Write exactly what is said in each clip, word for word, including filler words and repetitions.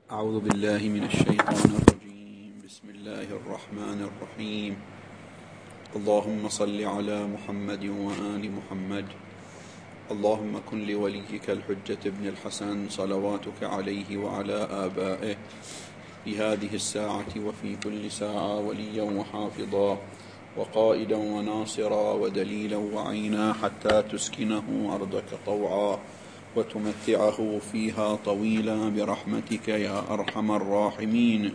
أعوذ بالله من الشيطان الرجيم. بسم الله الرحمن الرحيم. اللهم صل على محمد وآل محمد. اللهم كن لوليك الحجة ابن الحسن صلواتك عليه وعلى آبائه في هذه الساعة وفي كل ساعة وليا وحافظا وقائدا وناصرا ودليلا وعينا حتى تسكنه أرضك طوعا وتمتعه فيها طويلا برحمتك يا أرحم الراحمين.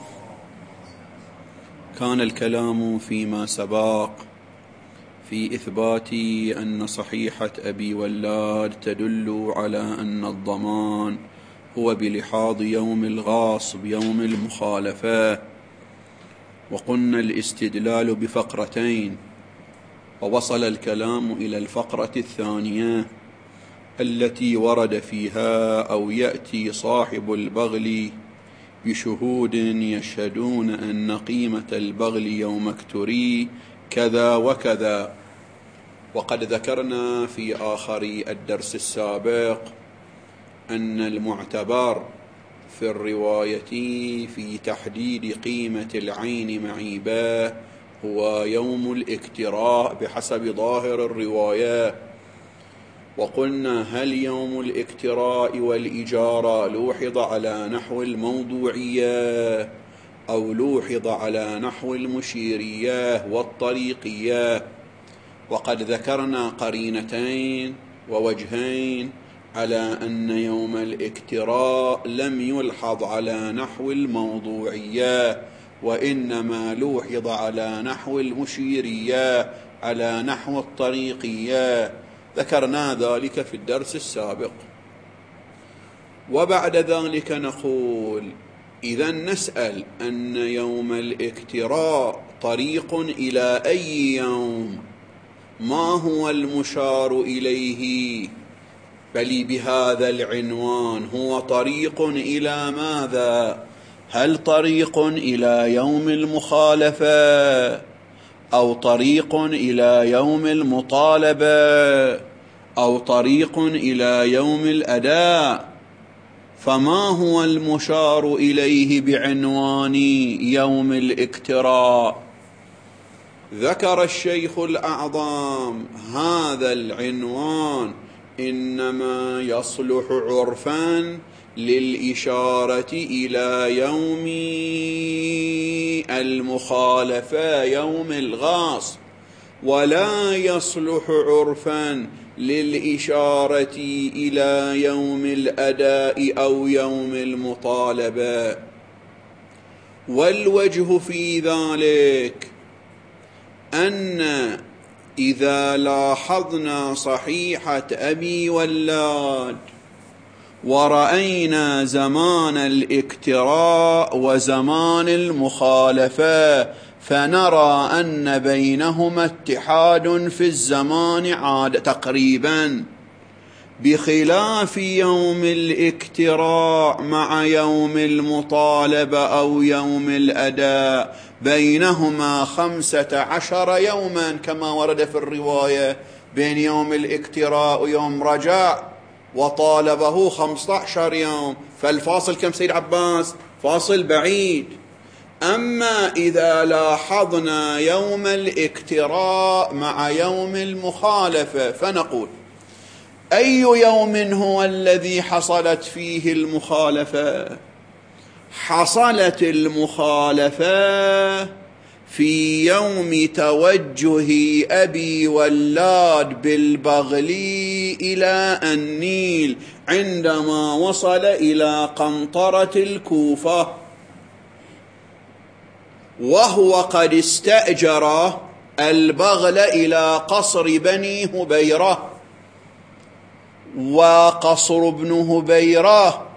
كان الكلام فيما سبق في إثبات أن صحيحة أبي ولاد تدل على أن الضمان هو بلحاظ يوم الغاصب يوم المخالفة، وقلنا الاستدلال بفقرتين، ووصل الكلام إلى الفقرة الثانية التي ورد فيها أو يأتي صاحب البغل بشهود يشهدون أن قيمة البغل يوم اكتري كذا وكذا. وقد ذكرنا في آخر الدرس السابق أن المعتبر في الرواية في تحديد قيمة العين معيبة هو يوم الاكتراء بحسب ظاهر الرواية. وقلنا هل يوم الاكتراء والإجارة لوحظ على نحو الموضوعية أو لوحظ على نحو المشيرية والطريقية؟ وقد ذكرنا قرينتين ووجهين على أن يوم الاكتراء لم يلحظ على نحو الموضوعية، وإنما لوحظ على نحو المشيرية على نحو الطريقية. ذكرنا ذلك في الدرس السابق. وبعد ذلك نقول إذا نسأل أن يوم الاكتراء طريق إلى أي يوم؟ ما هو المشار إليه؟ بل بهذا العنوان هو طريق إلى ماذا؟ هل طريق إلى يوم المخالفة أو طريق إلى يوم المطالبة أو طريق إلى يوم الأداء؟ فما هو المشار إليه بعنوان يوم الاكتراء؟ ذكر الشيخ الأعظم هذا العنوان إنما يصلح عرفا للإشارة إلى يوم المخالفة يوم الغاصب، ولا يصلح عرفا للإشارة إلى يوم الأداء أو يوم المطالبة. والوجه في ذلك أن إذا لاحظنا صحيحة أبي ولاد ورأينا زمان الاكتراء وزمان المخالفة فنرى أن بينهما اتحاد في الزمان عاد تقريبا، بخلاف يوم الاكتراء مع يوم المطالبة أو يوم الأداء بينهما خمسة عشر يوما كما ورد في الرواية. بين يوم الاكتراء ويوم رجع وطالبه خمسة عشر يوم، فالفاصل كم سيد عباس؟ فاصل بعيد. أما إذا لاحظنا يوم الاكتراء مع يوم المخالفة فنقول أي يوم هو الذي حصلت فيه المخالفة؟ حصلت المخالفة في يوم توجه أبي ولاد بالبغل إلى النيل عندما وصل إلى قنطرة الكوفة، وهو قد استأجر البغل إلى قصر بني هبيرة، وقصر ابن هبيرة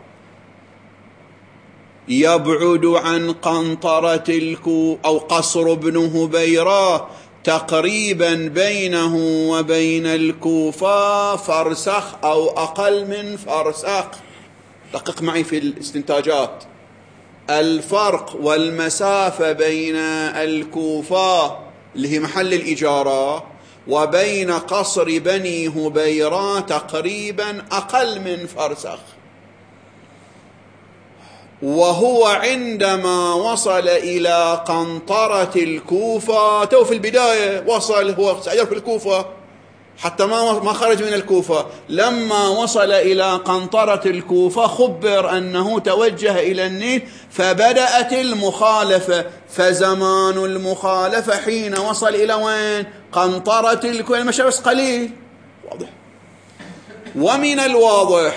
يبعد عن قنطرة الكوفة، أو قصر ابن هبيرة تقريبا بينه وبين الكوفة فرسخ أو أقل من فرسخ. دقق معي في الاستنتاجات. الفرق والمسافة بين الكوفة اللي هي محل الإجارة وبين قصر بني هبيرة تقريبا أقل من فرسخ. وهو عندما وصل إلى قنطرة الكوفة، تو في البداية وصل، هو استأجر في الكوفة حتى ما ما خرج من الكوفة، لما وصل إلى قنطرة الكوفة خبر أنه توجه إلى النيل فبدأت المخالفة، فزمان المخالفة حين وصل إلى وين؟ قنطرة الكوفة، المشي بس قليل. واضح. ومن الواضح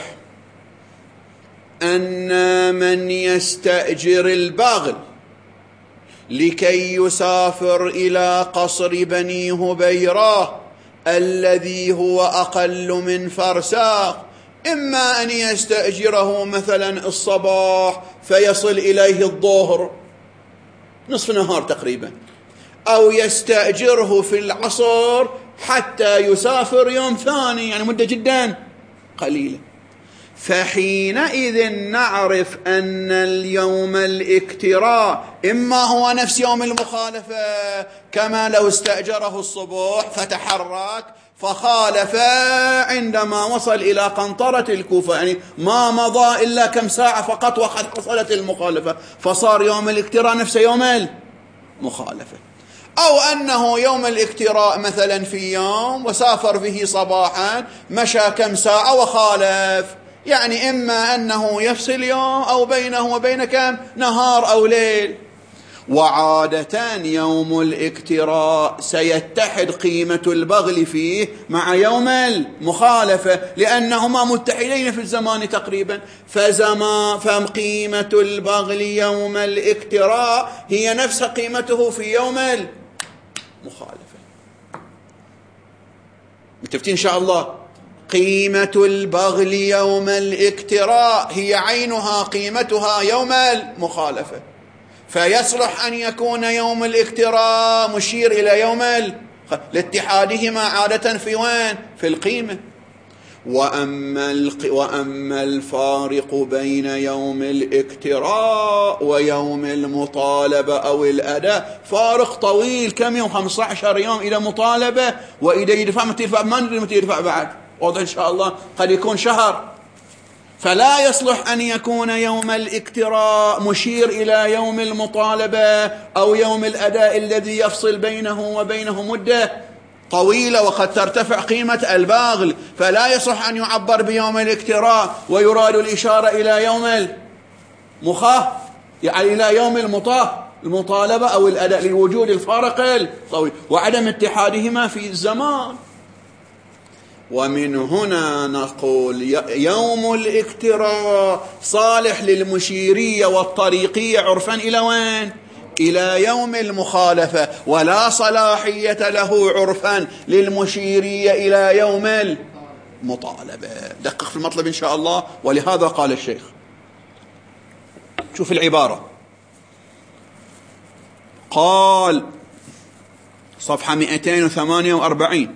أن من يستأجر البغل لكي يسافر إلى قصر بني هبيرة الذي هو أقل من فرساخ، إما أن يستأجره مثلا الصباح فيصل إليه الظهر نصف نهار تقريبا، أو يستأجره في العصر حتى يسافر يوم ثاني، يعني مدة جدا قليلة. فحينئذ نعرف أن اليوم الاكتراء إما هو نفس يوم المخالفة، كما لو استأجره الصبح فتحرك فخالف عندما وصل إلى قنطرة الكوفة، يعني ما مضى إلا كم ساعة فقط وقد حصلت المخالفة، فصار يوم الاكتراء نفس يوم المخالفة. أو أنه يوم الاكتراء مثلا في يوم وسافر به صباحا، مشى كم ساعة وخالف، يعني إما أنه يفصل يوم أو بينه وبين كم نهار أو ليل. وعادة يوم الاكتراء سيتحد قيمة البغل فيه مع يوم المخالفة، لأنهما متحدين في الزمان تقريبا، فزمان فقيمة البغل يوم الاكتراء هي نفس قيمته في يوم المخالفة. متفقين إن شاء الله؟ قيمة البغل يوم الاكتراء هي عينها قيمتها يوم المخالفة، فيصلح أن يكون يوم الاكتراء مشير إلى يوم لاتحادهما عادة في وين؟ في القيمة. وأما, الق... وأما الفارق بين يوم الاكتراء ويوم المطالبة أو الأداء فارق طويل، كم يوم؟ خمسة عشر يوم إلى مطالبة، وإذا يدفع متى يدفع ما ندري متى يدفع بعد، واضح إن شاء الله، قد يكون شهر. فلا يصلح أن يكون يوم الاكتراء مشير إلى يوم المطالبة أو يوم الأداء الذي يفصل بينه وبينه مدة طويلة وقد ترتفع قيمة الباغل، فلا يصح أن يعبر بيوم الاكتراء ويراد الإشارة إلى يوم المخا يعني إلى يوم المطا المطالبة أو الأداء لوجود الفارق الطويل وعدم اتحادهما في الزمان. ومن هنا نقول يوم الاكتراء صالح للمشيرية والطريقية عرفا إلى وين؟ إلى يوم المخالفة، ولا صلاحية له عرفا للمشيرية إلى يوم المطالبة. دقق في المطلب إن شاء الله. ولهذا قال الشيخ، شوف العبارة، قال صفحة مئتين وثمانية وأربعين،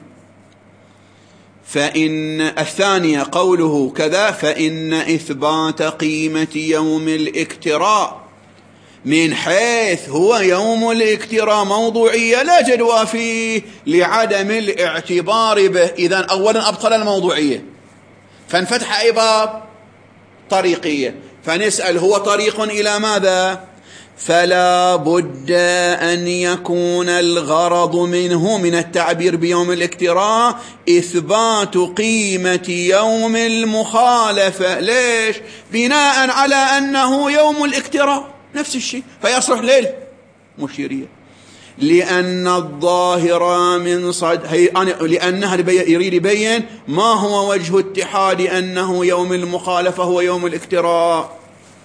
فإن الثانية قوله كذا، فإن إثبات قيمة يوم الاكتراء من حيث هو يوم الاكتراء موضوعية لا جدوى فيه لعدم الاعتبار به. إذن أولا أبطل الموضوعية، فانفتح أي باب؟ طريقية. فنسأل هو طريق إلى ماذا؟ فلا بد أن يكون الغرض منه من التعبير بيوم الاكتراء إثبات قيمة يوم المخالفة. ليش؟ بناء على أنه يوم الاكتراء نفس الشيء، فيصلح ليل مشيرية، لأن الظاهر من صد لأنها يريد يبين ما هو وجه اتحاد أنه يوم المخالفة هو يوم الاكتراء،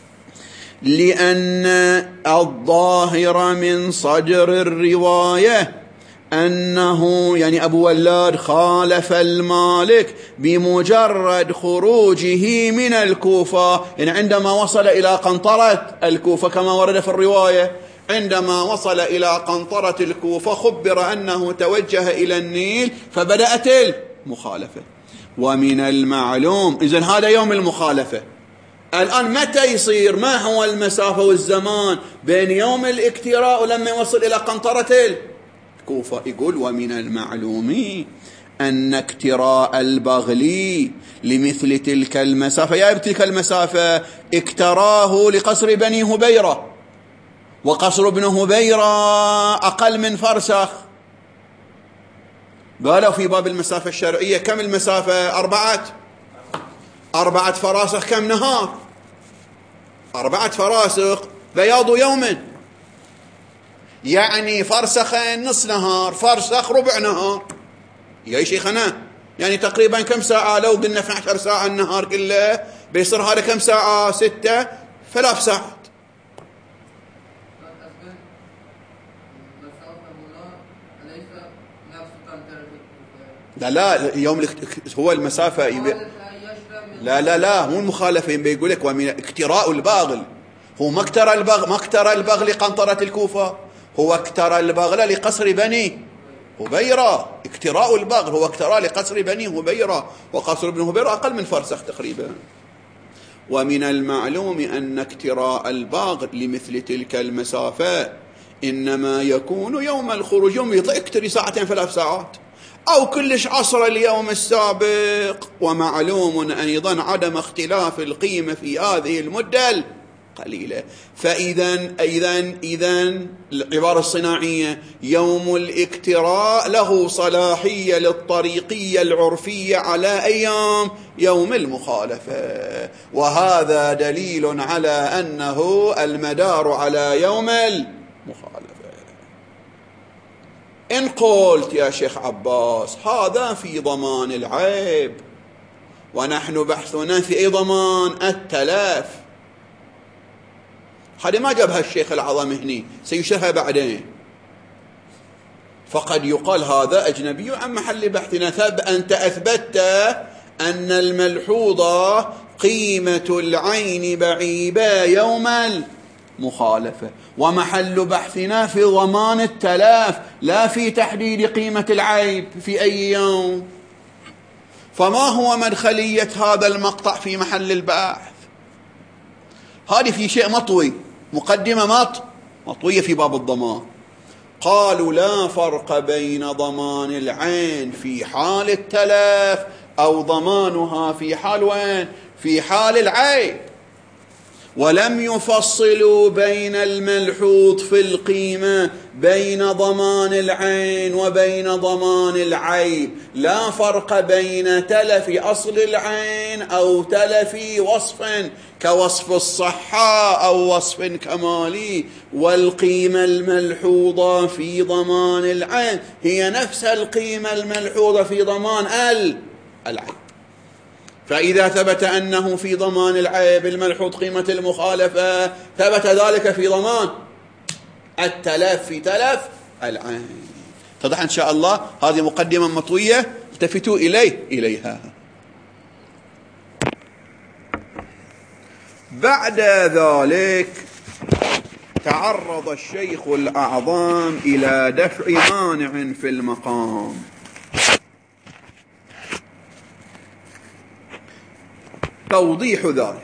لأن الظاهر من صدر الرواية أنه يعني أبو ولاد خالف المالك بمجرد خروجه من الكوفة، يعني عندما وصل إلى قنطرة الكوفة كما ورد في الرواية، عندما وصل إلى قنطرة الكوفة خبر أنه توجه إلى النيل فبدأت المخالفة. ومن المعلوم إذن هذا يوم المخالفة. الآن متى يصير؟ ما هو المسافة والزمان بين يوم الاكتراء ولما يوصل إلى قنطرة الكوفة؟ يقول ومن المعلوم أن اكتراء البغل لمثل تلك المسافة. يا تلك المسافة اكتراه لقصر بني هبيرة، وقصر ابن هبيرة أقل من فرسخ. قالوا في باب المسافة الشرعية كم المسافة؟ أربعة أربعة فراسخ كم نهار؟ أربعة فراسخ بياض يوم، يعني فرسخين نص نهار، فرسخ ربع نهار. يا شيخنا يعني تقريبا كم ساعة؟ لو قلنا اثنتي عشرة ساعة النهار كله بيصير هذا كم ساعة؟ ستة، ثلاث ساعات. لا لا يوم هو المسافة يبي... لا لا لا مو المخالفة، بيقول لك ومن اكتراء الباغل. هو ما اكترى البغل، ما اكترى البغل لقنطرة الكوفة، هو اكترى البغل لقصر بني هبيرة. اكتراء البغل هو اكترى لقصر بني هبيرة، وقصر بن هبيرة أقل من فرسخ تقريبا. ومن المعلوم أن اكتراء البغل لمثل تلك المسافة إنما يكون يوم الخروج، يوم يكتري ساعتين ثلاث ساعات أو كلش عصر اليوم السابق. ومعلوم أيضا عدم اختلاف القيمة في هذه المدة قليلة. فإذا إذن إذن العبارة الصناعية يوم الاكتراء له صلاحية للطريقية العرفية على أيام يوم المخالفة، وهذا دليل على أنه المدار على يوم المخالفة. إن قلت يا شيخ عباس هذا في ضمان العيب، ونحن بحثنا في أي ضمان؟ التلف. هذا ما جابها الشيخ العظم هني، سيشرها بعدين. فقد يقال هذا أجنبي عن محل بحثنا. ثب أنت أثبتت أن الملحوظة قيمة العين بعيبة يوم المخالفة، ومحل بحثنا في ضمان التلاف لا في تحديد قيمة العيب في أي يوم. فما هو مدخلية هذا المقطع في محل البحث؟ هذه في شيء مطوي، مقدمة مط مطوية في باب الضمان. قالوا لا فرق بين ضمان العين في حال التلف أو ضمانها في حال وين؟ في حال العيب. ولم يفصلوا بين الملحوظ في القيمة بين ضمان العين وبين ضمان العيب. لا فرق بين تلف أصل العين أو تلف وصف كوصف الصحة أو وصف كمالي، والقيمة الملحوظة في ضمان العين هي نفس القيمة الملحوظة في ضمان العيب. فإذا ثبت أنه في ضمان العيب الملحوظ قيمة المخالفة، ثبت ذلك في ضمان التلف في تلف العين. تضح إن شاء الله. هذه مقدمة مطوية التفتوا إليه إليها. بعد ذلك تعرض الشيخ الأعظم إلى دفع مانع في المقام. توضيح ذلك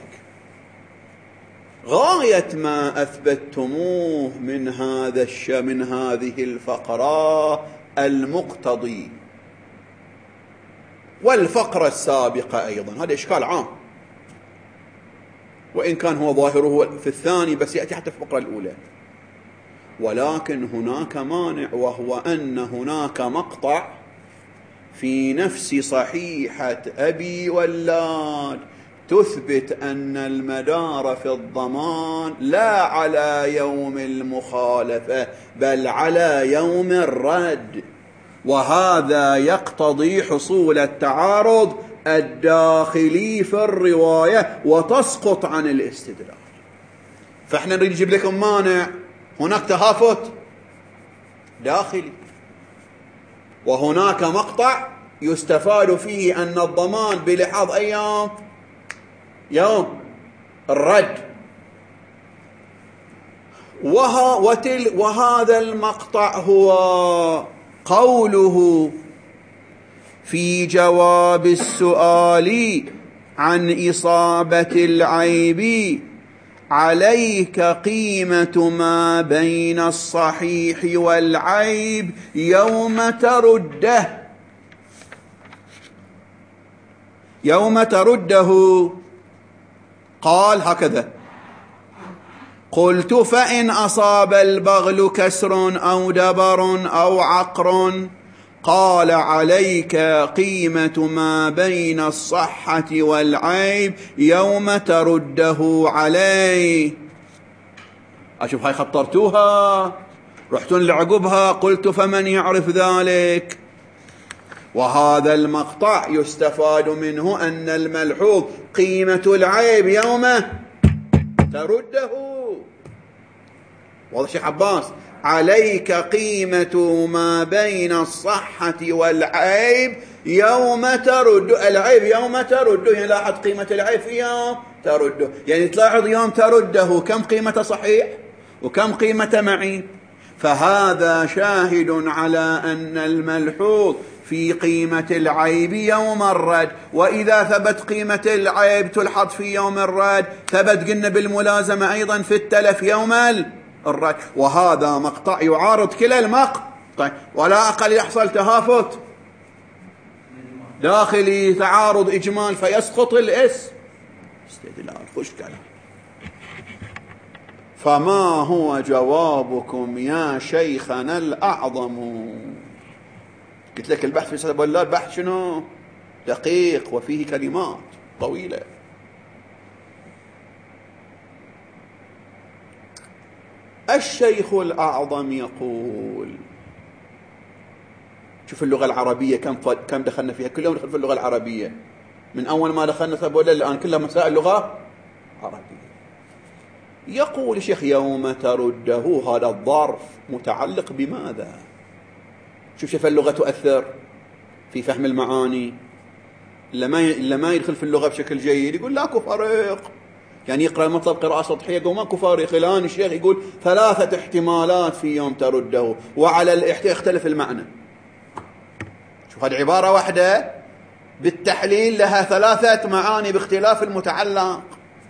غاية ما أثبتموه من هذا الش من هذه الفقرة المقتضي والفقرة السابقة أيضا. هذا إشكال عام، وإن كان هو ظاهره في الثاني بس يأتي حتى في الفقرة الأولى. ولكن هناك مانع، وهو أن هناك مقطع في نفس صحيحة أبي ولاد تثبت أن المدار في الضمان لا على يوم المخالفة بل على يوم الرد، وهذا يقتضي حصول التعارض الداخلي في الرواية وتسقط عن الاستدلال. فإحنا نريد نجيب لكم مانع. هناك تهافت داخلي، وهناك مقطع يستفاد فيه أن الضمان بلحاظ أيام يوم الرد. وها وتل وهذا المقطع هو قوله في جواب السؤال عن إصابة العيب عليك قيمة ما بين الصحيح والعيب يوم ترده. يوم ترده قال هكذا: قلت فإن أصاب البغل كسر أو دبر أو عقر قال عليك قيمة ما بين الصحة والعيب يوم ترده عليه. أشوف هاي خطرتوها، رحتون لعقبها قلت فمن يعرف ذلك. وهذا المقطع يستفاد منه أن الملحوظ قيمة العيب يوم ترده. واضح شيخ عباس؟ عليك قيمة ما بين الصحة والعيب يوم ترد العيب يوم ترده. يعني لاحظ قيمة العيب في يوم ترده، يعني تلاحظ يوم ترده كم قيمة صحيح وكم قيمة معيب. فهذا شاهد على أن الملحوظ في قيمة العيب يوم الرد. وإذا ثبت قيمة العيب تلحظ في يوم الرد، ثبت قلنا بالملازمة أيضا في التلف يوم الرد. وهذا مقطع يعارض كلا المقطع، ولا أقل يحصل تهافت داخلي، تعارض إجمال فيسقط الاسم. استدلال خوش كلام. فما هو جوابكم يا شيخنا الأعظم؟ قلت لك البحث في سبب الله البحث شنو؟ دقيق وفيه كلمات طويلة. الشيخ الأعظم يقول، شوف اللغة العربية كم كم دخلنا فيها، كل يوم ندخل في اللغة العربية، من أول ما دخلنا سبب الله الآن كلها مسائل لغة عربية. يقول الشيخ يوم ترده، هذا الظرف متعلق بماذا؟ شوف شوف اللغة تؤثر في فهم المعاني. لما لما يدخل في اللغة بشكل جيد يقول لاكو فرق، يعني يقرأ المطلب قراءة سطحية يقول ماكو فرق. الآن الشيخ يقول ثلاثة احتمالات في يوم ترده، وعلى الاحتمال يختلف المعنى. شوف هذه عبارة واحدة بالتحليل لها ثلاثة معاني باختلاف المتعلق.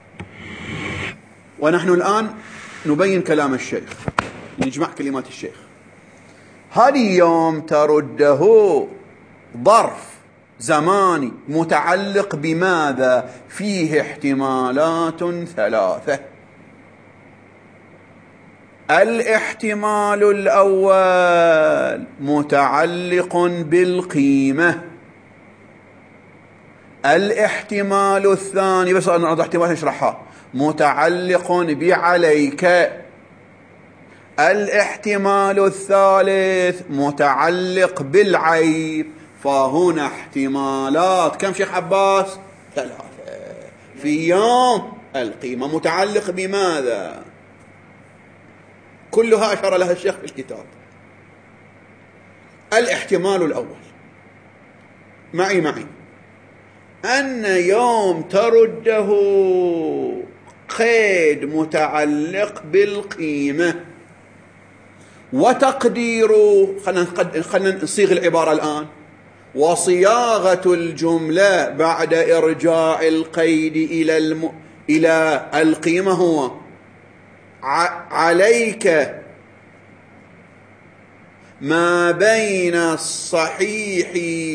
ونحن الآن نبين كلام الشيخ، نجمع كلمات الشيخ. هذه يوم ترده ظرف زماني متعلق بماذا؟ فيه احتمالات ثلاثة. الاحتمال الأول متعلق بالقيمة. الاحتمال الثاني، بس أنا أعطي احتمال نشرحها، متعلق بعليك. الاحتمال الثالث متعلق بالعيب. فهنا احتمالات كم شيخ عباس؟ ثلاثة في يوم القيمة. متعلق بماذا؟ كلها أشار لها الشيخ في الكتاب. الاحتمال الأول معي معي أن يوم ترده قيد متعلق بالقيمة. وتقدير، خلنا نصيغ العبارة الآن، وصياغة الجملة بعد إرجاع القيد إلى الم... إلى القيمة هو ع... عليك ما بين الصحيح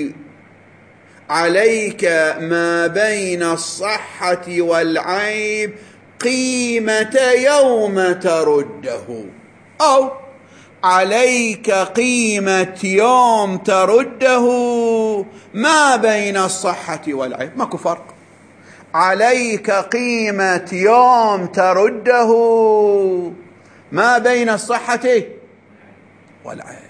عليك ما بين الصحة والعيب قيمة يوم ترده، أو عليك قيمة يوم ترده ما بين الصحة والعيب. ماكو فرق. عليك قيمة يوم ترده ما بين الصحة والعيب.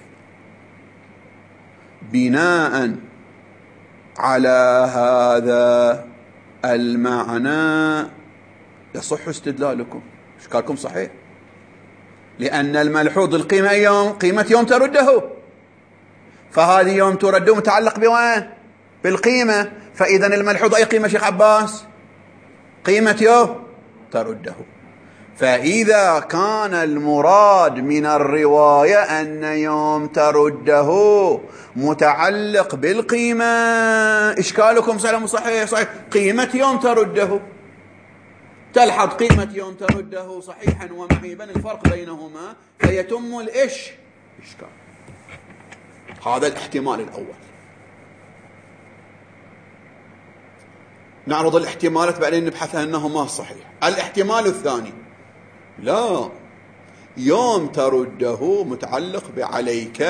بناء على هذا المعنى يصح استدلالكم. اشكالكم صحيح، لأن الملحوظ القيمة يوم قيمة يوم ترده، فهذه يوم ترده متعلق بوين؟ بالقيمة. فإذا الملحوظ أي قيمة شيخ عباس؟ قيمة يوم ترده. فإذا كان المراد من الرواية أن يوم ترده متعلق بالقيمة، إشكالكم سلام صحيح صحيح. قيمة يوم ترده، تلحظ قيمة يوم ترده صحيحا ومعيبا الفرق بينهما فيتم الإش إشكال. هذا الاحتمال الأول. نعرض الاحتمالات بعدين نبحث أنه ما صحيح. الاحتمال الثاني، لا، يوم ترده متعلق بعليك،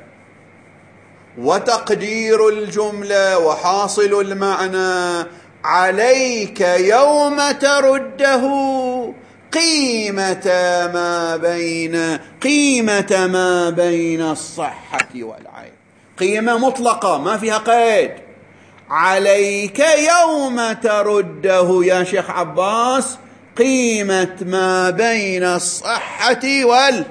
وتقدير الجملة وحاصل المعنى عليك يوم ترده قيمة ما بين قيمة ما بين الصحة والعيب، قيمة مطلقة ما فيها قيد. عليك يوم ترده يا شيخ عباس قيمة ما بين الصحة والعيب.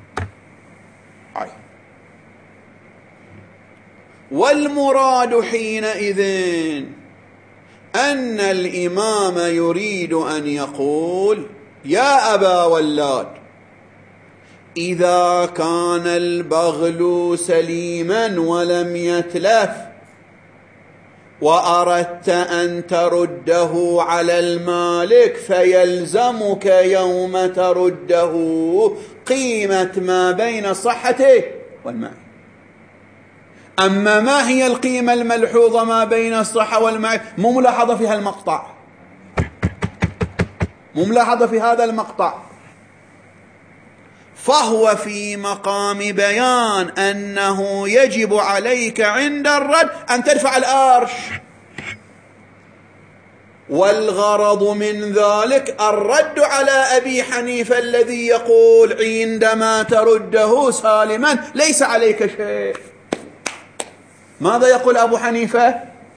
والمراد حينئذ أن الإمام يريد أن يقول: يا أبا ولاد، إذا كان البغل سليما ولم يتلف وأردت أن ترده على المالك فيلزمك يوم ترده قيمة ما بين الصحة والمال. أما ما هي القيمة الملحوظة ما بين الصحة والمال؟ مو ملاحظة في هالمقطع، مو ملاحظة في هذا المقطع، فهو في مقام بيان أنه يجب عليك عند الرد أن ترفع الأرش، والغرض من ذلك الرد على أبي حنيفة الذي يقول عندما ترده سالما ليس عليك شيء. ماذا يقول أبو حنيفة؟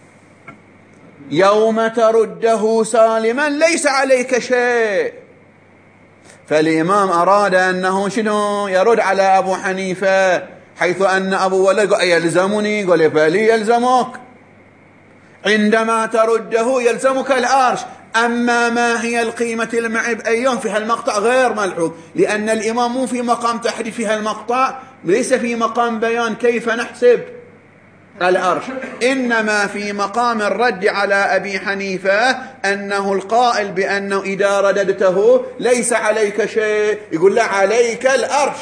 يوم ترده سالما ليس عليك شيء. فالإمام أراد أنه شنو؟ يرد على أبو حنيفة، حيث أن أبو ولد قال يلزمني، قال فلي يلزمك، عندما ترده يلزمك الأرش. أما ما هي القيمة المعيب أيام في هالمقطع غير ملحوظ، لأن الإمام مو في مقام تحديد في هالمقطع، ليس في مقام بيان كيف نحسب الأرش، إنما في مقام الرد على أبي حنيفة أنه القائل بأنه إذا رددته ليس عليك شيء، يقول لا عليك الأرش.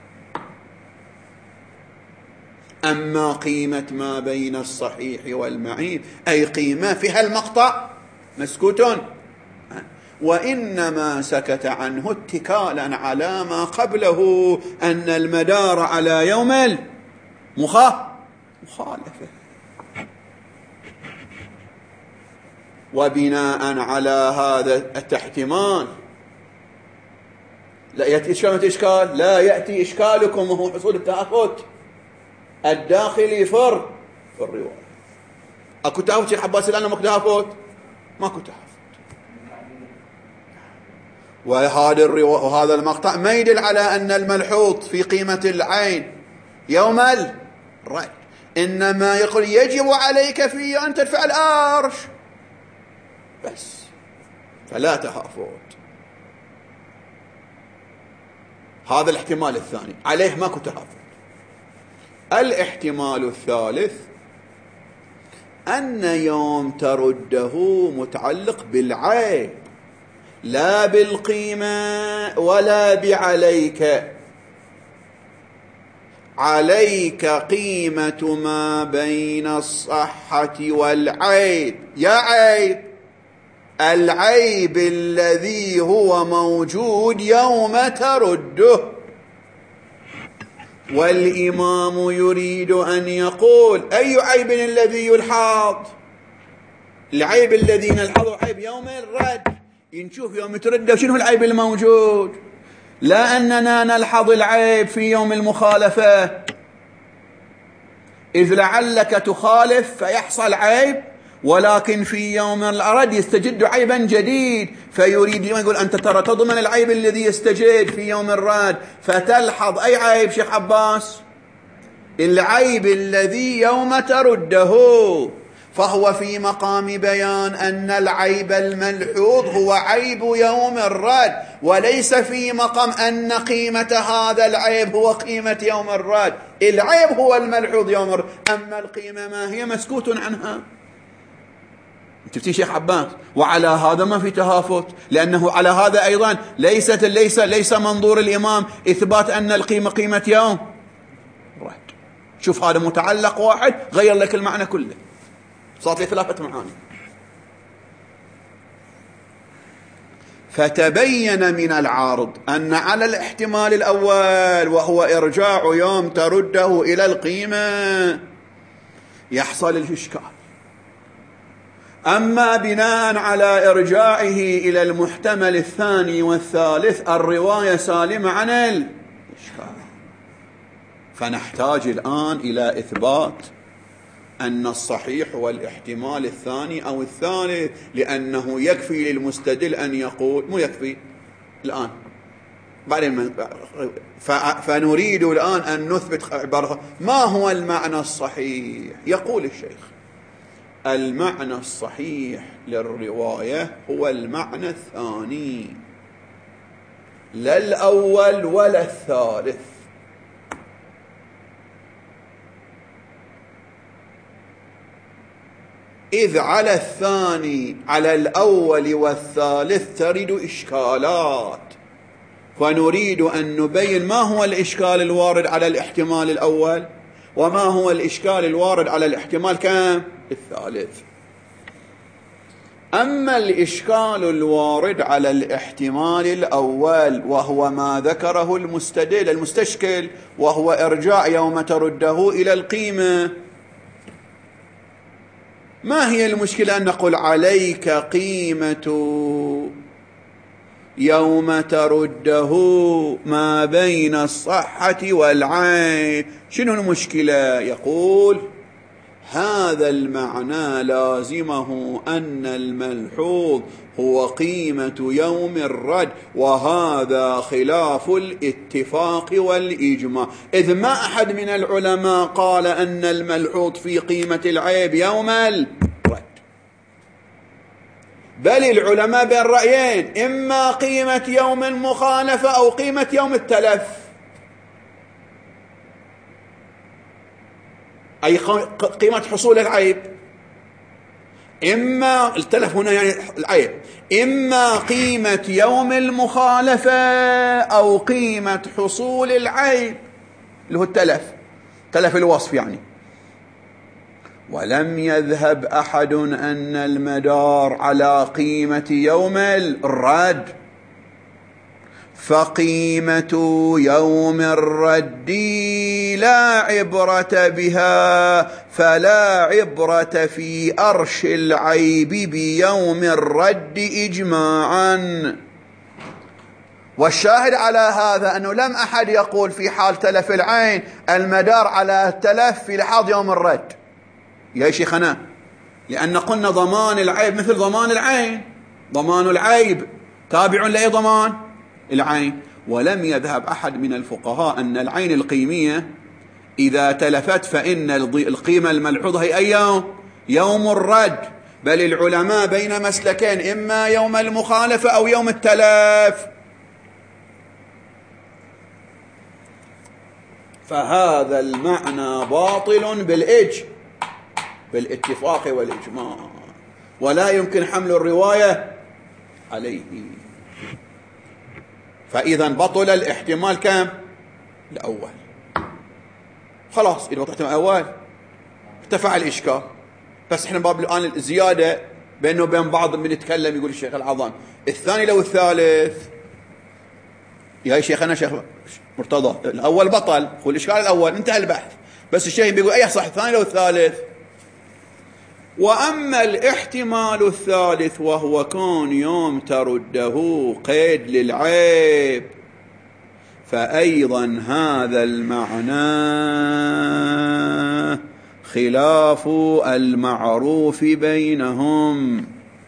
أما قيمة ما بين الصحيح والمعيب أي قيمة في هالمقطع مسكوت، وإنما سكت عنه اتكالا على ما قبله أن المدار على يوم المخالفة. وبناء على هذا التحتمال لا يأتي إشكال إشكال لا يأتي إشكالكم وهو حصول التهافت الداخلي فر في الرواية. أكو تهافت شيخ عباس الآن ماكو تهافت؟ ماكو تهافت. وهذا الرواية وهذا المقطع ما يدل على أن الملحوظ في قيمة العين يوم الرد، إنما يقول يجب عليك في أن تدفع الأرش بس، فلا تهافت. هذا الاحتمال الثاني عليه ماكو تهافت. الاحتمال الثالث أن يوم ترده متعلق بالعيب لا بالقيمة ولا بعليك. عليك قيمة ما بين الصحة والعيب. يا عيب، العيب الذي هو موجود يوم ترده. والإمام يريد أن يقول أي عيب الذي يلحظ؟ العيب الذي نلحظه عيب يوم الرد. نشوف يوم ترده شنو العيب الموجود، لا أننا نلحظ العيب في يوم المخالفة، إذ لعلك تخالف فيحصل عيب، ولكن في يوم الرد يستجد عيبا جديد، فيريد يقول أنت ترى تضمن العيب الذي يستجد في يوم الرد، فتلحظ أي عيب شيخ عباس؟ العيب الذي يوم ترده. فهو في مقام بيان أن العيب الملحوظ هو عيب يوم الرد، وليس في مقام أن قيمة هذا العيب هو قيمة يوم الرد. العيب هو الملحوظ يوم الرد، أما القيمة ما هي مسكوت عنها. تفتي شيخ عباس؟ وعلى هذا ما في تهافت، لأنه على هذا أيضا ليست ليس ليس منظور الإمام إثبات أن القيمة قيمة يوم الرد. شوف هذا متعلق واحد غير لك المعنى كله، صارت لي ثلاثة معاني. فتبين من العرض أن على الاحتمال الأول وهو إرجاع يوم ترده إلى القيمة يحصل الإشكال. أما بناء على إرجاعه إلى المحتمل الثاني والثالث الرواية سالمة عن الإشكال. فنحتاج الآن إلى إثبات أن الصحيح هو الاحتمال الثاني أو الثالث، لأنه يكفي للمستدل أن يقول، مو يكفي الآن بعدين، فنريد الآن أن نثبت عبارة. ما هو المعنى الصحيح؟ يقول الشيخ: المعنى الصحيح للرواية هو المعنى الثاني، لا الأول ولا الثالث. إذ على الثاني على الأول والثالث ترد إشكالات، فنريد أن نبين ما هو الإشكال الوارد على الاحتمال الأول وما هو الإشكال الوارد على الاحتمال كم؟ الثالث. أما الإشكال الوارد على الاحتمال الأول وهو ما ذكره المستدل المستشكل، وهو إرجاع يوم ترده إلى القيمة، ما هي المشكلة أن نقول عليك قيمة يوم ترده ما بين الصحة والعين؟ شنو المشكلة؟ يقول: هذا المعنى لازمه أن الملحوظ هو قيمة يوم الرد، وهذا خلاف الاتفاق والإجماع، إذ ما أحد من العلماء قال أن الملحوظ في قيمة العيب يوم الرد، بل العلماء بين رأيين: إما قيمة يوم المخالفة أو قيمة يوم التلف، أي قيمة حصول العيب، إما التلف هنا يعني العيب، إما قيمة يوم المخالفة أو قيمة حصول العيب اللي هو التلف، تلف الوصف يعني. ولم يذهب أحد أن المدار على قيمة يوم الرد، فقيمة يوم الرد لا عبرة بها، فلا عبرة في أرش العيب بيوم الرد إجماعا. والشاهد على هذا أنه لم أحد يقول في حال تلف العين المدار على التلف في لحاظ يوم الرد يا شيخنا، لأن قلنا ضمان العيب مثل ضمان العين، ضمان العيب تابع لأي ضمان العين. ولم يذهب أحد من الفقهاء أن العين القيمية إذا تلفت فإن القيمة الملحوظة هي أي يوم؟ يوم الرد، بل العلماء بين مسلكين: إما يوم المخالفة أو يوم التلف. فهذا المعنى باطل بالإج بالاتفاق والإجماع، ولا يمكن حمل الرواية عليه. فإذا بطل الاحتمال كم؟ الأول. خلاص إذا بطل الاحتمال الأول ارتفع الإشكال. بس احنا باب الآن الزيادة بينه وبين بعض من يتكلم يقول الشيخ العظام الثاني لو الثالث. يا شيخنا شيخ مرتضى الأول بطل، هو الإشكال الأول انتهى البحث، بس الشيخ بيقول أي صح الثاني لو الثالث. وأما الاحتمال الثالث وهو كون يوم ترده قيد للعيب، فأيضا هذا المعنى خلاف المعروف بينهم،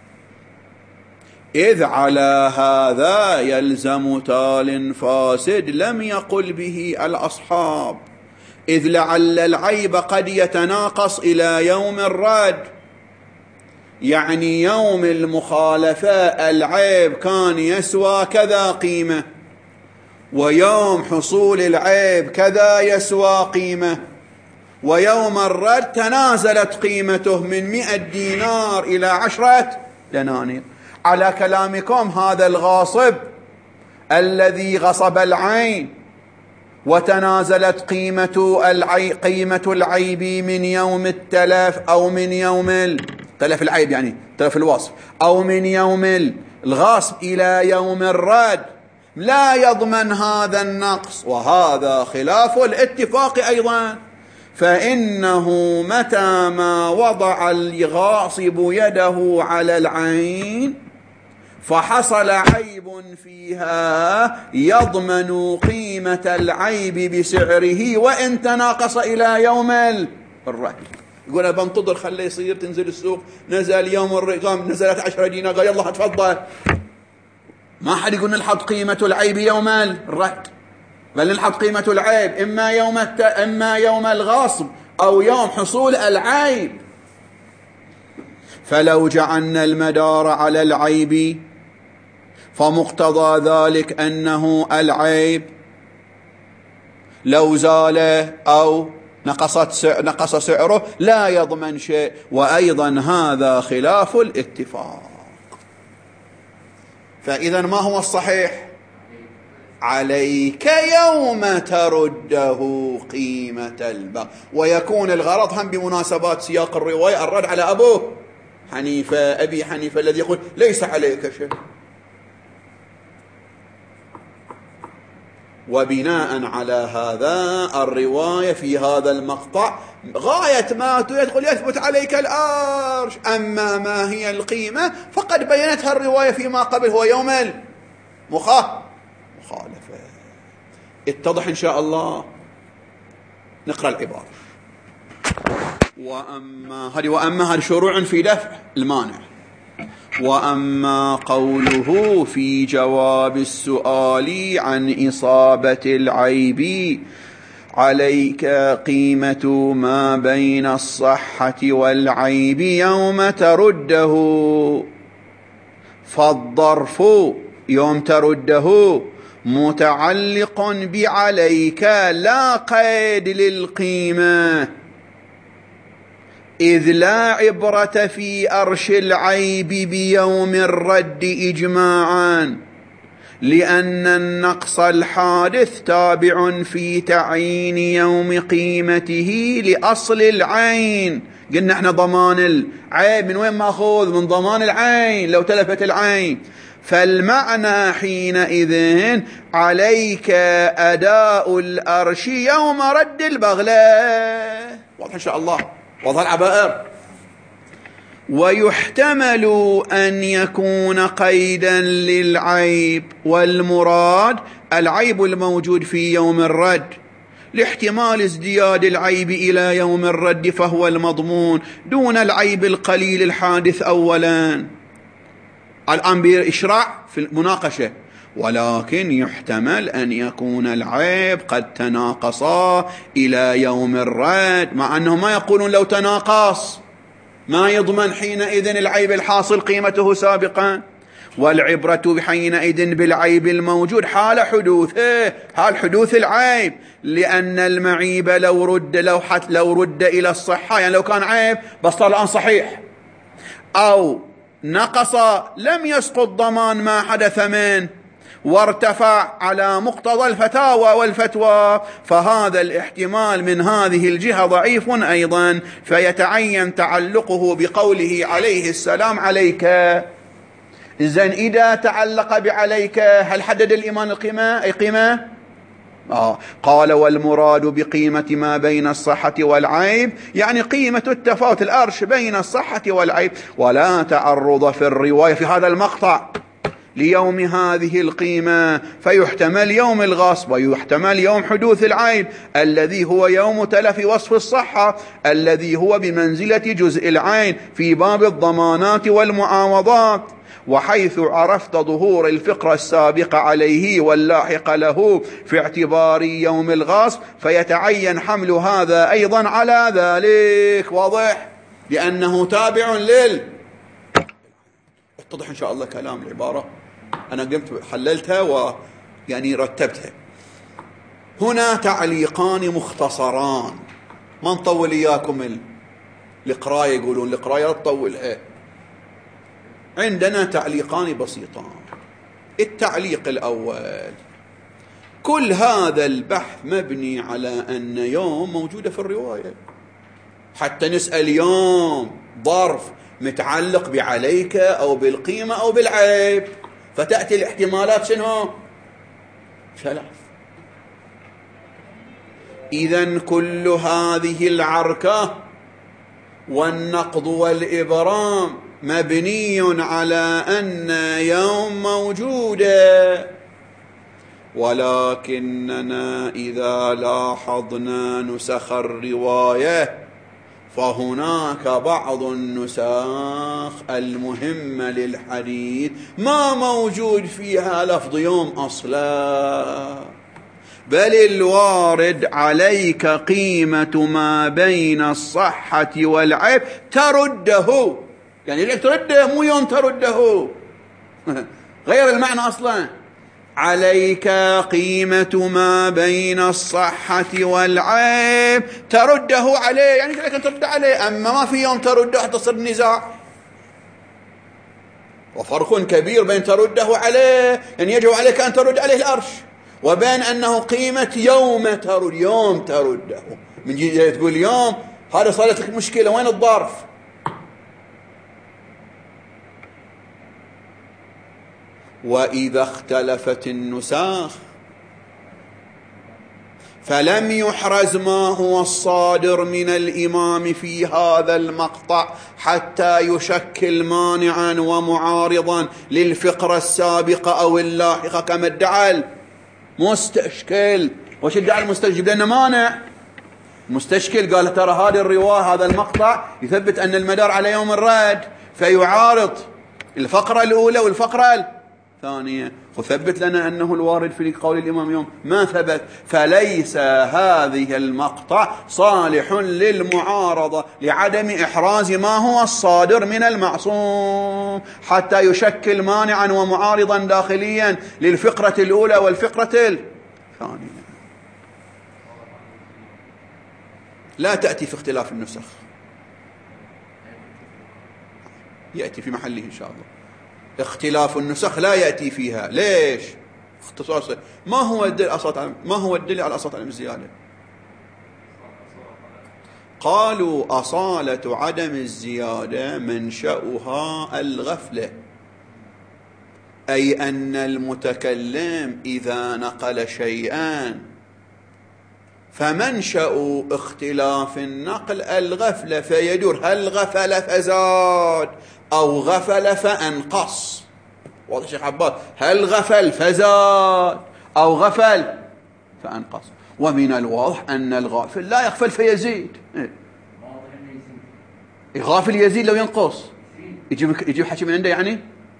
إذ على هذا يلزم تال فاسد لم يقل به الأصحاب، إذ لعل العيب قد يتناقص إلى يوم الرد، يعني يوم المخالفة العيب كان يسوى كذا قيمة، ويوم حصول العيب كذا يسوى قيمة، ويوم الرد تنازلت قيمته من مئة دينار إلى عشرة دنانير. على كلامكم هذا الغاصب الذي غصب العين وتنازلت قيمة العي... قيمة العيب من يوم التلف أو من يوم ال... تلف العيب يعني تلف الوصف، أو من يوم الغصب إلى يوم الرد لا يضمن هذا النقص، وهذا خلاف الاتفاق أيضا. فإنه متى ما وضع الغاصب يده على العين فحصل عيب فيها يضمن قيمة العيب بسعره وإن تناقص إلى يوم الرد. يقول بنتظر خليه يصير، تنزل السوق، نزل يوم الرقم نزلت عشرة دينار، قال يلا تفضل. ما حد يقول نلحظ قيمة العيب يوم الرد، بل نلحظ قيمة العيب إما يوم الت... إما يوم الغصب أو يوم حصول العيب. فلو جعلنا المدار على العيب فمقتضى ذلك أنه العيب لو زال أو نقصت سعر نقص سعره لا يضمن شيء، وأيضا هذا خلاف الاتفاق. فإذا ما هو الصحيح؟ عليك يوم ترده قيمة البغي. ويكون الغرض هم بمناسبات سياق الرواية الرد على أبوه حنيفة، أبي حنيفة الذي يقول ليس عليك شيء. وبناء على هذا الرواية في هذا المقطع غاية ما تدخل يثبت عليك الأرش، أما ما هي القيمة فقد بينتها الرواية فيما قبل، هو يوم المخالفة. اتضح إن شاء الله. نقرأ العبارة. وأما هذه وأما هذه شروع في دفع المانع. وأما قوله في جواب السؤال عن إصابة العيب عليك قيمة ما بين الصحة والعيب يوم ترده، فالظرف يوم ترده متعلق بعليك لا قيد للقيمة، إذ لا عبرة في أرش العيب بيوم الرد إجماعا، لأن النقص الحادث تابع في تعيين يوم قيمته لأصل العين. قلنا احنا ضمان العيب من وين ماخوذ؟ من ضمان العين لو تلفت العين. فالمعنى حينئذ عليك أداء الأرش يوم رد البغلة. واضح إن شاء الله، واضح العبائر. ويحتمل أن يكون قيدا للعيب، والمراد العيب الموجود في يوم الرد، لاحتمال ازدياد العيب إلى يوم الرد فهو المضمون دون العيب القليل الحادث أولا. الآن بإشراع في المناقشة. ولكن يحتمل أن يكون العيب قد تناقصا إلى يوم الرد، مع أنهم ما يقولون لو تناقص ما يضمن حينئذ العيب الحاصل قيمته سابقا. والعبرة حينئذ بالعيب الموجود حال حدوثه، حال حدوث العيب، لأن المعيب لو رد لو حتى لو رد إلى الصحة، يعني لو كان عيب بس طال الآن صحيح أو نقص لم يسقط ضمان ما حدث منه وارتفع على مقتضى الفتاوى والفتوى، فهذا الاحتمال من هذه الجهة ضعيف أيضا، فيتعين تعلقه بقوله عليه السلام عليك. إذن إذا تعلق بعليك هل حدد الإمام القيمة؟ أي قيمة؟ آه. قال والمراد بقيمة ما بين الصحة والعيب يعني قيمة التفاوت الأرش بين الصحة والعيب، ولا تعرض في الرواية في هذا المقطع ليوم هذه القيمة، فيحتمل يوم الغصب ويحتمل يوم حدوث العيب الذي هو يوم تلف وصف الصحة الذي هو بمنزلة جزء العين في باب الضمانات والمعاوضات. وحيث عرفت ظهور الفقرة السابقة عليه واللاحق له في اعتبار يوم الغصب فيتعين حمل هذا أيضا على ذلك. واضح؟ لأنه تابع لل اتضح إن شاء الله كلام العبارة. أنا قمت حللتها ويعني رتبتها. هنا تعليقان مختصران، ما نطول إياكم القراءة، يقولون القراءة لا تطولها. عندنا تعليقان بسيطان. التعليق الأول: كل هذا البحث مبني على أن يوم موجودة في الرواية، حتى نسأل يوم ظرف متعلق بعليك أو بالقيمة أو بالعيب، فتأتي الاحتمالات شنو؟ ثلاث. إذن كل هذه العركة والنقض والإبرام مبني على أن يوم موجودة، ولكننا إذا لاحظنا نسخ الرواية فهناك بعض النسخ المهمة للحديث ما موجود فيها لفظ يوم أصلا، بل الوارد عليك قيمة ما بين الصحة والعيب ترده، يعني لك ترده مو يوم ترده غير المعنى أصلا. عليك قيمة ما بين الصحة والعيب ترده عليه، يعني لك ترد عليه، أما ما في يوم ترده حتى تصير نزاع. وفرق كبير بين ترده عليه، يعني يجب عليك أن ترد عليه الأرش، وبين أنه قيمة يوم ترد، يوم ترده. من جي تقول يوم، هذا صارت لك مشكلة، وين الظرف؟ وإذا اختلفت النساخ فلم يحرز ما هو الصادر من الإمام في هذا المقطع حتى يشكل مانعا ومعارضا للفقرة السابقة أو اللاحقة كما ادعى المستشكل. وش ادعى المستشكل؟ لأنه مانع. مستشكل قال ترى هذه الرواية، هذا المقطع يثبت أن المدار على يوم الرد، فيعارض الفقرة الأولى والفقرة ثانية، وثبت لنا أنه الوارد في قول الإمام يوم ما ثبت، فليس هذه المقطع صالح للمعارضة لعدم إحراز ما هو الصادر من المعصوم حتى يشكل مانعا ومعارضا داخليا للفقرة الأولى والفقرة الثانية. لا تأتي في اختلاف النسخ، يأتي في محله إن شاء الله. اختلاف النسخ لا يأتي فيها. ليش؟ اختصاص ما هو الدليل أصالة ما هو الدليل على أصالة عدم الزيادة؟ قالوا أصالة عدم الزيادة منشأها الغفلة، أي أن المتكلم إذا نقل شيئا فمنشأ اختلاف النقل الغفلة، فيدور هل غفل فزاد أو غفل فأنقص. واضح شيخ عباس؟ هل غفل فزاد أو غفل فأنقص. ومن الواضح أن الغافل لا يغفل فيزيد. غافل يزيد لو ينقص، يجيب يجيب حكي من عنده يعني؟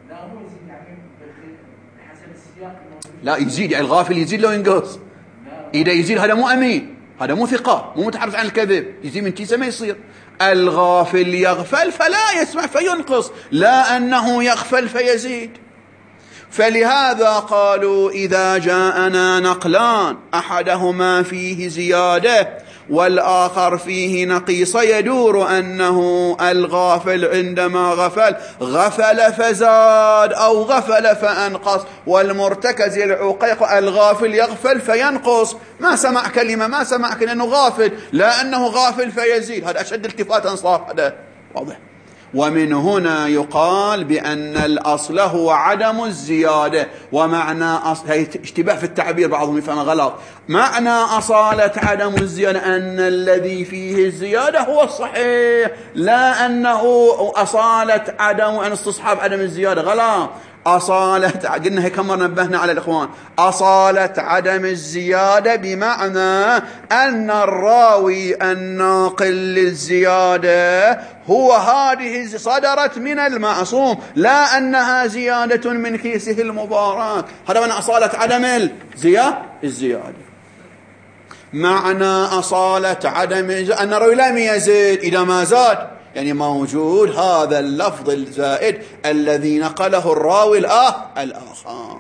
لا يزيد، يعني الغافل يزيد لو ينقص. إذا يزيد هذا مو أمين، هذا مو ثقة، مو متحرز عن الكذب، يزيد من تيسة ما يصير. الغافل يغفل فلا يسمع فينقص، لا أنه يغفل فيزيد. فلهذا قالوا إذا جاءنا نقلان أحدهما فيه زيادة والآخر فيه نقيصة يدور أنه الغافل عندما غفل غفل فزاد أو غفل فأنقص، والمرتكز العقيق الغافل يغفل فينقص. ما سمع كلمة، ما سمع كلمة أنه غافل، لا أنه غافل فيزيد. هذا أشد التفاتا صار، هذا واضح. ومن هنا يقال بأن الأصل هو عدم الزيادة. ومعنى أصل، هي اشتباه في التعبير، بعضهم يفهم غلط. معنى أصالة عدم الزيادة أن الذي فيه الزيادة هو الصحيح، لا أنه أصالة عدم أن استصحاب عدم الزيادة، غلط. أصالة، قلنا هيك كم مرة نبهنا على الإخوان، أصالة عدم الزيادة بمعنى أن الراوي الناقل للزيادة هو هذه صدرت من المعصوم، لا أنها زيادة من كيسه المبارك. هذا معنى أصالة عدم الزيادة. معنى أصالة عدم أن الراوي لم يزيد، إذا ما زاد يعني موجود هذا اللفظ الزائد الذي نقله الراوي الآه الآخر.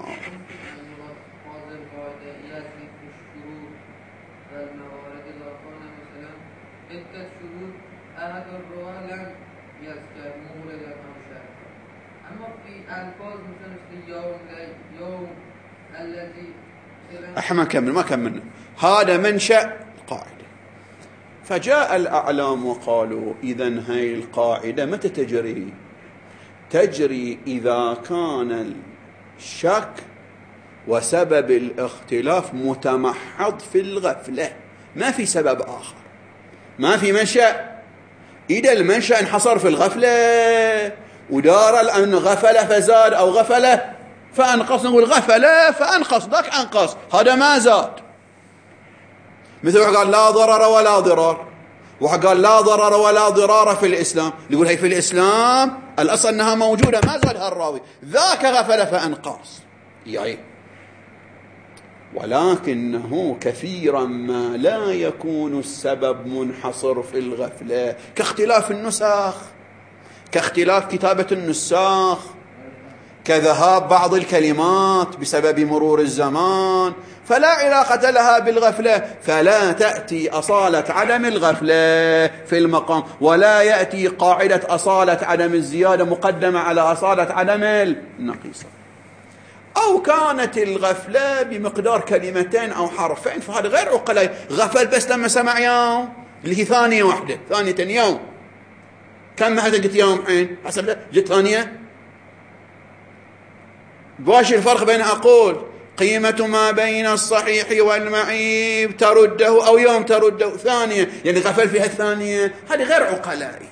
احنا ما كمل ما كملنا. هذا منشأ قاعدة. فجاء الأعلام وقالوا إذن هاي القاعدة متى تجري؟ تجري إذا كان الشك وسبب الاختلاف متمحض في الغفلة، ما في سبب آخر، ما في منشأ. إذا المنشأ انحصر في الغفلة ودار الأمن غفلة فزاد أو غفلة فأنقص، نقول غفلة فأنقص، ذاك أنقص، هذا ما زاد. مثل واحد قال لا ضرر ولا ضرار، واحد قال لا ضرر ولا ضرار في الإسلام، يقول هي في الإسلام الأصل أنها موجودة ما زادها الراوي، ذاك غفلة فأنقص يعني. ولكنه كثيرا ما لا يكون السبب منحصر في الغفلة، كاختلاف النسخ، كاختلاف كتابة النساخ، كذهاب بعض الكلمات بسبب مرور الزمان، فلا علاقة لها بالغفلة، فلا تأتي أصالة عدم الغفلة في المقام، ولا يأتي قاعدة أصالة عدم الزيادة مقدمة على أصالة عدم النقيصة. أو كانت الغفلة بمقدار كلمتين أو حرفين، فهذا غير عقلائي، غفل بس لما سمع يوم اللي هي ثانية واحدة، ثانية يوم، كم ما قلت يوم حين حسب جت ثانية. واش الفرق بين أقول قيمة ما بين الصحيح والمعيب ترده أو يوم ترده ثانية، يعني غفل فيها الثانية، هذه غير عقلائي.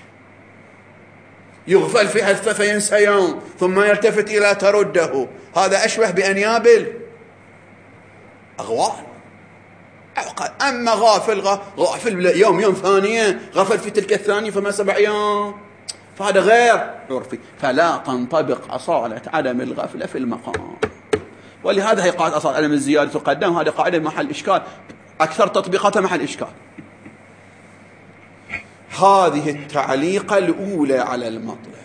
يغفل فيها فينسى يوم ثم يلتفت إلى ترده، هذا أشبه بأنياب الأغوال. أما غافل غافل يوم يوم ثانية، غفل في تلك الثانية فما سبع يوم، فهذا غير عرفي، فلا تنطبق أصالة عدم الغفلة في المقام. ولهذا هي قاعدة أصالة عدم الزيادة تقدم، هذه قاعدة محل إشكال، أكثر تطبيقاتها محل إشكال. هذه التعليقة الأولى على المطلب.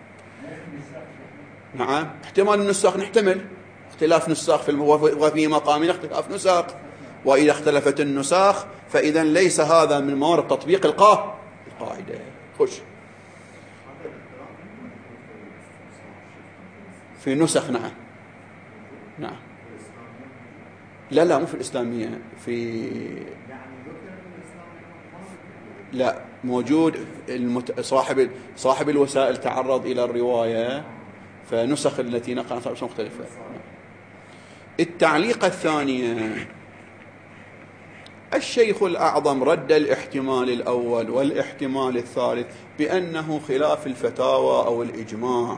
نعم، احتمال النساخ نحتمل اختلاف نساخ في وفي مقامنا اختلاف نساخ، وإذا اختلفت النساخ فإذا ليس هذا من موارد تطبيق القاعدة. خش في نسخ. نعم نعم، لا لا مو في الإسلامية، في لا موجود المت... صاحب صاحب الوسائل تعرض إلى الرواية، فنسخ التي نقلها مختلفة. التعليق الثانية، الشيخ الأعظم رد الاحتمال الأول والاحتمال الثالث بأنه خلاف الفتاوى أو الإجماع،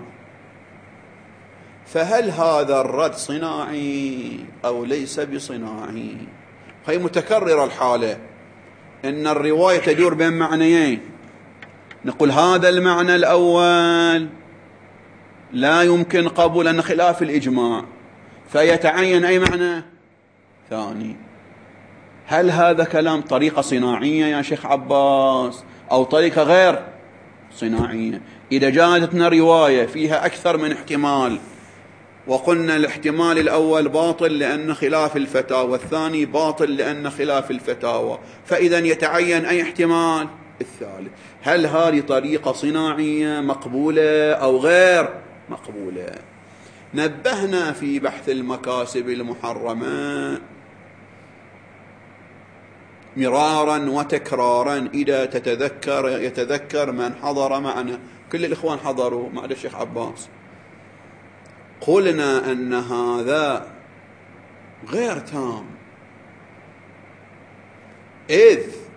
فهل هذا الرد صناعي أو ليس بصناعي؟ هي متكررة الحالة، إن الرواية تدور بين معنيين، نقول هذا المعنى الأول لا يمكن قبول أن خلاف الإجماع، فيتعين أي معنى ثاني. هل هذا كلام طريقة صناعية يا شيخ عباس أو طريقة غير صناعية؟ إذا جاءتنا رواية فيها أكثر من احتمال وقلنا الاحتمال الأول باطل لأن خلاف الفتاوى والثاني باطل لأن خلاف الفتاوى، فإذا يتعين أي احتمال الثالث. هل هذه طريقة صناعية مقبولة أو غير مقبولة؟ نبهنا في بحث المكاسب المحرمة مرارا وتكرارا، إذا تتذكر يتذكر من حضر معنا، كل الإخوان حضروا مع الشيخ عباس، قلنا أن هذا غير تام، إذ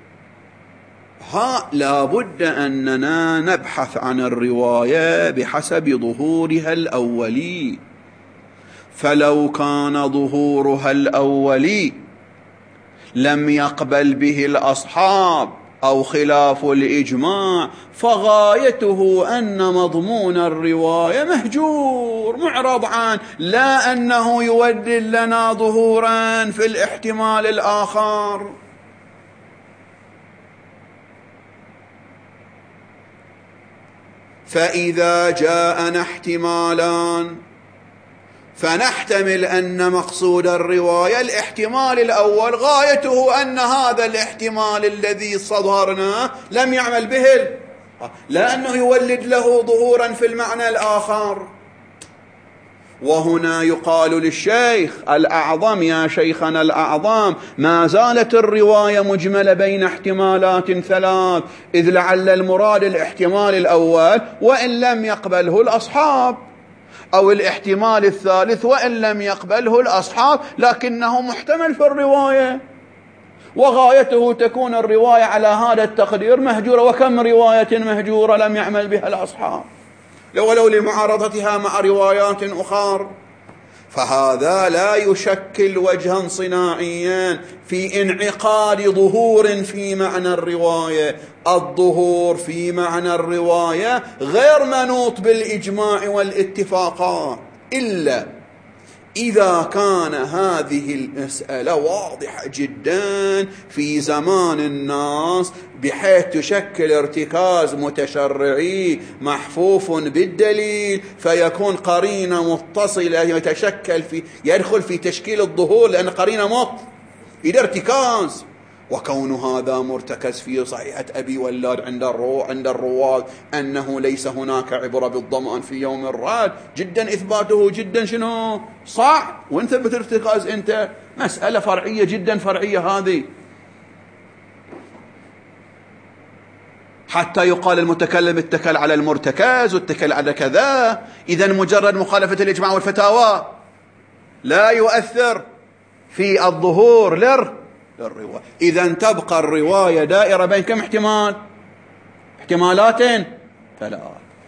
ها لابد أننا نبحث عن الرواية بحسب ظهورها الأولي، فلو كان ظهورها الأولي لم يقبل به الأصحاب أو خلاف الإجماع، فغايته أن مضمون الرواية مهجور معرض عنه، لا أنه يودي لنا ظهورا في الاحتمال الآخر. فإذا جاءنا احتمالان فنحتمل أن مقصود الرواية الاحتمال الأول، غايته أن هذا الاحتمال الذي صدرنا لم يعمل به، لا أنه يولد له ظهورا في المعنى الآخر. وهنا يقال للشيخ الأعظم: يا شيخنا الأعظم، ما زالت الرواية مجملة بين احتمالات ثلاث، إذ لعل المراد الاحتمال الأول وإن لم يقبله الأصحاب، أو الاحتمال الثالث وإن لم يقبله الأصحاب، لكنه محتمل في الرواية، وغايته تكون الرواية على هذا التقدير مهجورة. وكم رواية مهجورة لم يعمل بها الأصحاب ولو لمعارضتها مع روايات أخرى. فهذا لا يشكل وجها صناعيا في انعقاد ظهور في معنى الرواية. الظهور في معنى الرواية غير منوط بالإجماع والاتفاقات، إلا إذا كان هذه المسألة واضحة جدا في زمان الناس بحيث تشكل ارتكاز متشرعي محفوف بالدليل، فيكون قرينة متصلة يتشكل في يدخل في تشكيل الظهور، لأن قرينة مط إذا ارتكاز. وكون هذا مرتكز في صحيحة أبي ولاد عند الرو عند الرواد أنه ليس هناك عبرة بالضمان في يوم الرعد، جدا إثباته جدا شنو صعب. وين ثبت ارتكاز أنت؟ مسألة فرعية جدا فرعية هذه، حتى يقال المتكلم اتكل على المرتكز واتكل على كذا. إذن مجرد مخالفة الإجماع والفتاوى لا يؤثر في الظهور لر للرواية. إذن تبقى الرواية دائرة بين كم احتمال؟ احتمالات ثلاث.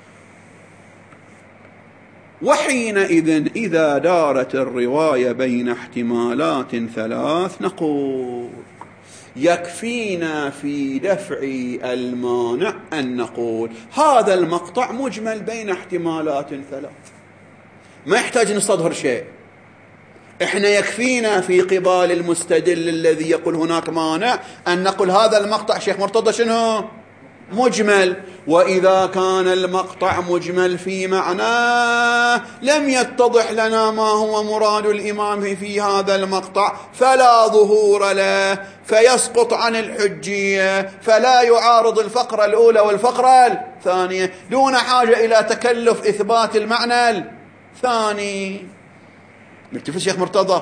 وحينئذ إذا دارت الرواية بين احتمالات ثلاث نقول يكفينا في دفع المانع أن نقول هذا المقطع مجمل بين احتمالات ثلاث، ما يحتاج نستظهر شيء. احنا يكفينا في قبال المستدل الذي يقول هناك مانع أن نقول هذا المقطع شيخ مرتضى شنو؟ مجمل. وإذا كان المقطع مجمل في معناه لم يتضح لنا ما هو مراد الإمام في هذا المقطع، فلا ظهور له، فيسقط عن الحجية، فلا يعارض الفقرة الأولى والفقرة الثانية، دون حاجة إلى تكلف إثبات المعنى الثاني. نكتفي شيخ مرتضى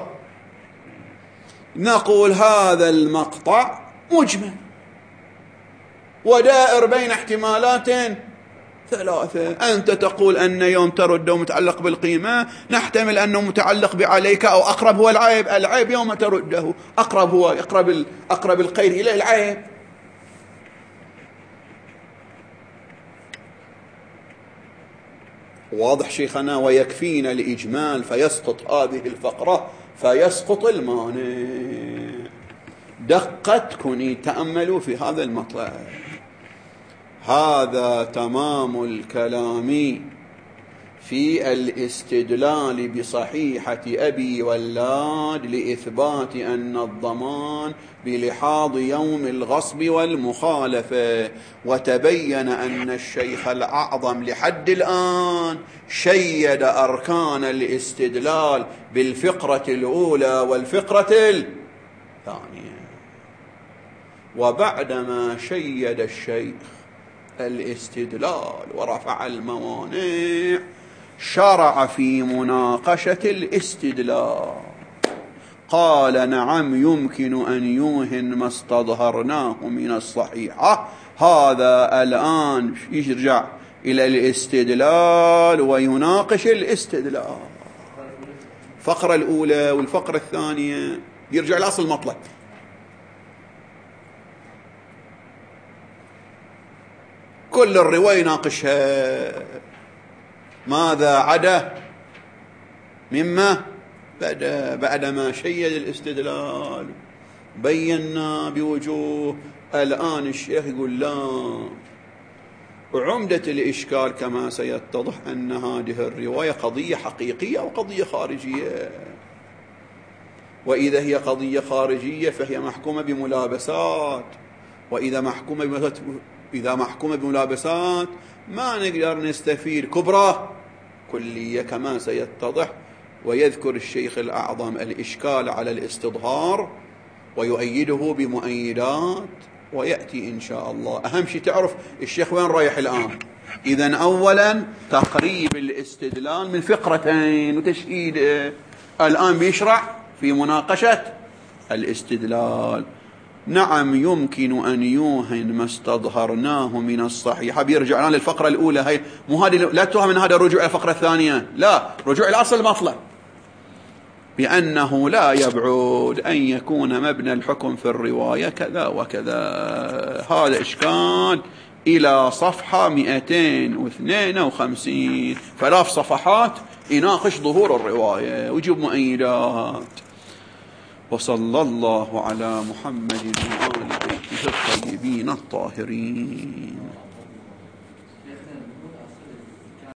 نقول هذا المقطع مجمل ودائر بين احتمالات ثلاثة. أنت تقول أن يوم ترد متعلق بالقيمة، نحتمل أنه متعلق بعليك أو أقرب هو العيب. العيب يوم ترده أقرب هو أقرب, أقرب القيد إلى العيب. واضح شيخنا؟ ويكفينا الإجمال فيسقط هذه الفقرة فيسقط المانع. دقتكم تأملوا في هذا المطلب. هذا تمام الكلام في الاستدلال بصحيحة أبي ولاد لإثبات أن الضمان بلحاظ يوم الغصب والمخالفة. وتبين أن الشيخ الأعظم لحد الآن شيد أركان الاستدلال بالفقرة الأولى والفقرة الثانية. وبعدما شيد الشيخ الاستدلال ورفع الموانع، شرع في مناقشة الاستدلال. قال نعم يمكن أن يوهن ما استظهرناه من الصحيحة. هذا الآن يرجع إلى الاستدلال ويناقش الاستدلال. الفقرة الأولى والفقرة الثانية يرجع لأصل المطلب. كل الرواية ناقشها. ماذا عدا مما بدأ بعدما شيد الاستدلال بينا بوجوه. الآن الشيخ يقول لا، عمدة الإشكال كما سيتضح أن هذه الرواية قضية حقيقية أو قضية خارجية. وإذا هي قضية خارجية فهي محكومة بملابسات، وإذا محكومة بملابسات إذا محكومة بملابسات ما نقدر نستفيد كبرى كلية كما سيتضح. ويذكر الشيخ الأعظم الإشكال على الاستظهار ويؤيده بمؤيدات ويأتي إن شاء الله. أهم شيء تعرف الشيخ وين رايح الآن. إذن أولا تقريب الاستدلال من فقرتين وتشهيده، الآن بيشرع في مناقشة الاستدلال. نعم يمكن أن يوهن ما استظهرناه من الصحيح. بيرجع الآن للفقرة الأولى، هي مو هذه، لا تتوهم من هذا الرجوع إلى الفقرة الثانية، لا، رجوع إلى أصل المطلب، بأنه لا يبعد أن يكون مبنى الحكم في الرواية كذا وكذا. هذا إشكال إلى صفحة مئتين واثنين وخمسين، ثلاث صفحات يناقش ظهور الرواية ويجيب مؤيدات. وصلى الله على محمد وآل بيته الطيبين الطاهرين.